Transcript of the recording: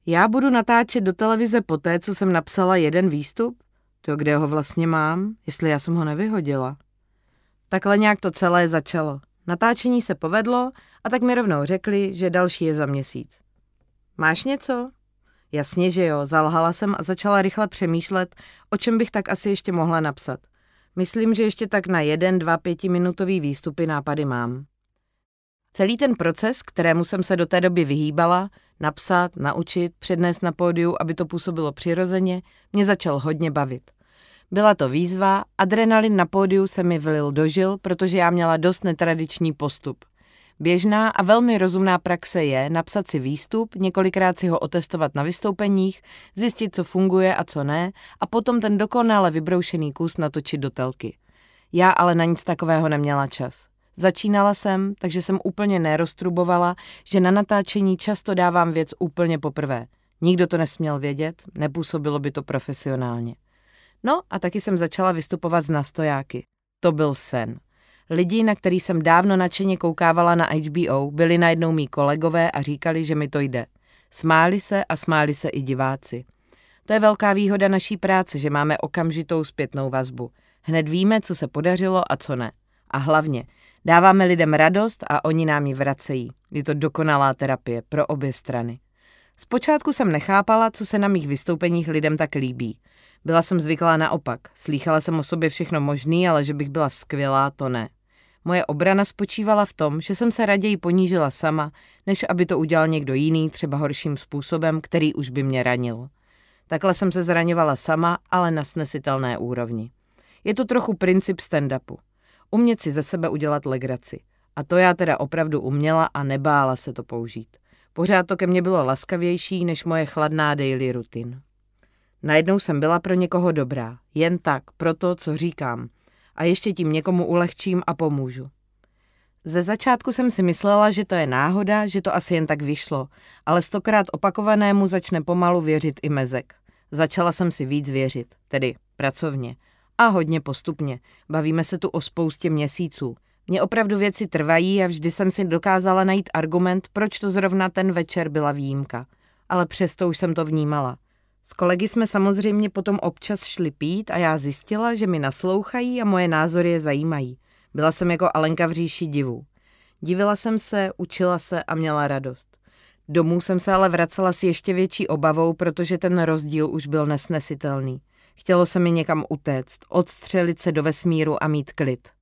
Já budu natáčet do televize poté, co jsem napsala jeden výstup? To kde ho vlastně mám? Jestli já jsem ho nevyhodila. Takhle nějak to celé začalo. Natáčení se povedlo a tak mi rovnou řekli, že další je za měsíc. Máš něco? Jasně, že jo, zalhala jsem a začala rychle přemýšlet, o čem bych tak asi ještě mohla napsat. Myslím, že ještě tak na 1, 2 5minutový výstupy nápady mám. Celý ten proces, kterému jsem se do té doby vyhýbala, napsat, naučit, přednést na pódiu, aby to působilo přirozeně, mě začal hodně bavit. Byla to výzva, adrenalin na pódiu se mi vlil do žil, protože já měla dost netradiční postup. Běžná a velmi rozumná praxe je napsat si výstup, několikrát si ho otestovat na vystoupeních, zjistit, co funguje a co ne, a potom ten dokonale vybroušený kus natočit do telky. Já ale na nic takového neměla čas. Začínala jsem, takže jsem úplně neroztrubovala, že na natáčení často dávám věc úplně poprvé. Nikdo to nesměl vědět, nepůsobilo by to profesionálně. No a taky jsem začala vystupovat z nastojáky. To byl sen. Lidi, na který jsem dávno nadšeně koukávala na HBO, byli najednou mý kolegové a říkali, že mi to jde. Smáli se a smáli se i diváci. To je velká výhoda naší práce, že máme okamžitou zpětnou vazbu. Hned víme, co se podařilo a co ne. A hlavně, dáváme lidem radost a oni nám ji vracejí. Je to dokonalá terapie pro obě strany. Zpočátku jsem nechápala, co se na mých vystoupeních lidem tak líbí. Byla jsem zvyklá naopak. Slýchala jsem o sobě všechno možný, ale že bych byla skvělá, to ne. Moje obrana spočívala v tom, že jsem se raději ponížila sama, než aby to udělal někdo jiný, třeba horším způsobem, který už by mě ranil. Takhle jsem se zraňovala sama, ale na snesitelné úrovni. Je to trochu princip stand-upu. Umět si ze sebe udělat legraci. A to já teda opravdu uměla a nebála se to použít. Pořád to ke mně bylo laskavější než moje chladná daily rutin. Najednou jsem byla pro někoho dobrá, jen tak, pro to, co říkám. A ještě tím někomu ulehčím a pomůžu. Ze začátku jsem si myslela, že to je náhoda, že to asi jen tak vyšlo, ale 100krát opakovanému začne pomalu věřit i mezek. Začala jsem si víc věřit, tedy pracovně. A hodně postupně. Bavíme se tu o spoustě měsíců. Mně opravdu věci trvají a vždy jsem si dokázala najít argument, proč to zrovna ten večer byla výjimka. Ale přesto už jsem to vnímala. S kolegy jsme samozřejmě potom občas šli pít a já zjistila, že mi naslouchají a moje názory je zajímají. Byla jsem jako Alenka v říši divů. Divila jsem se, učila se a měla radost. Domů jsem se ale vracela s ještě větší obavou, protože ten rozdíl už byl nesnesitelný. Chtělo se mi někam utéct, odstřelit se do vesmíru a mít klid.